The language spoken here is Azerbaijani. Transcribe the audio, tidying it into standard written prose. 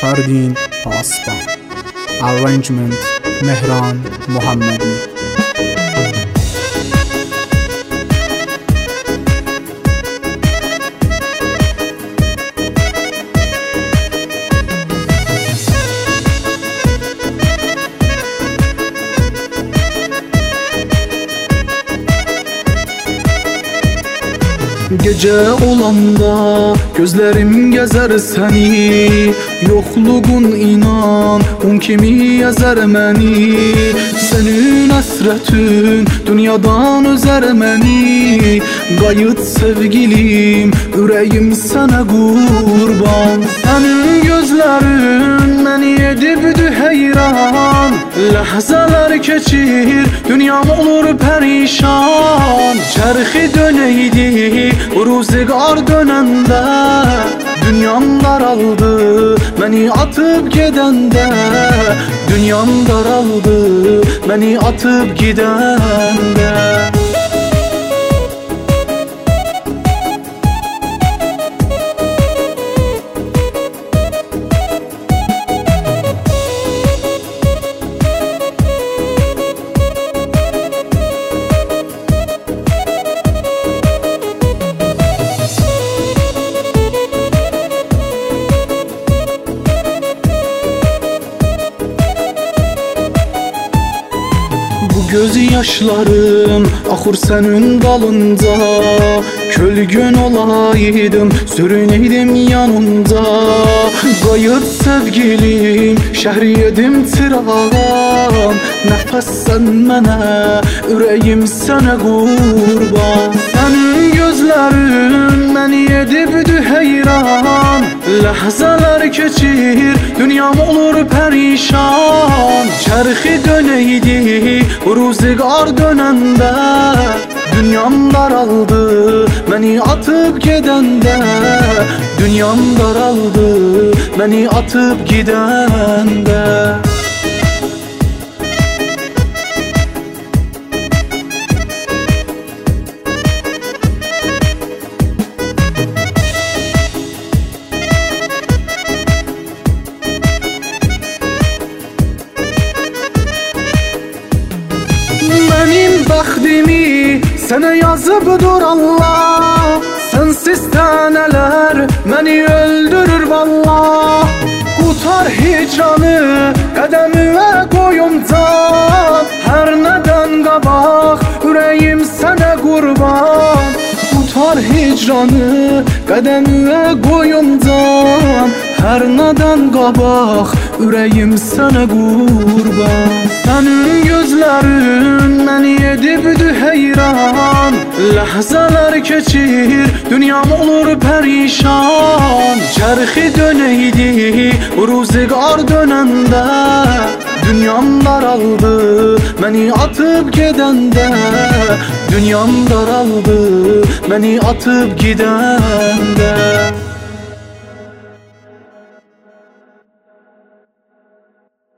Fardin Paspa. Arrangement Mehran Mohammadi. Gece olanda gözlerim gezer seni, yokluğun inan un kimi yazar məni. Senin hasretin dünyadan özer məni. Qayıt sevgilim, ürəyim sana qurban. Senin gözlerin məni edibdi heyran. Lahzalar keçir, dünyam olur perişan. Çərxi dönəydi ruzigar dönəndə, dünyam daraldı məni atıp gedəndə. Dünyam daraldı məni atıp gedəndə. Göz yaşlarım axır senin dalınca. Kölgün olaydım, sürüneydim yanında. Qayıt sevgilim, şəhriyedim çırağım. Nəfəs sən mənə, ürəyim sənə qurban. Sənin gözlərin məni edibdi heyran. Lahzalar keçir, dünyam olur perişan. Çərxi dönəydi ruzigar dönəndə, dünyam daraldı məni atıp gedəndə. Dünyam daraldı məni atıp gedəndə. Benim bəxtimi sənə yazıbdır Allah. Sensiz taneler məni öldürür vallah. Qutar hicranı qədəmimə qoyumda. Hər nədən qabaq ürəyim sənə qurban. Qutar hicranı qədəmimə qoyumda. Hər nədən qabaq ürəyim sənə qurban. Sənin gözlərin məni edibdi heyran. Lahzalar keçir, dünyam olur perişan. Çərxi dönəydi ruzigar dönəndə, dünyam daraldı məni atıp gedəndə. Dünyam daraldı məni atıp gedəndə.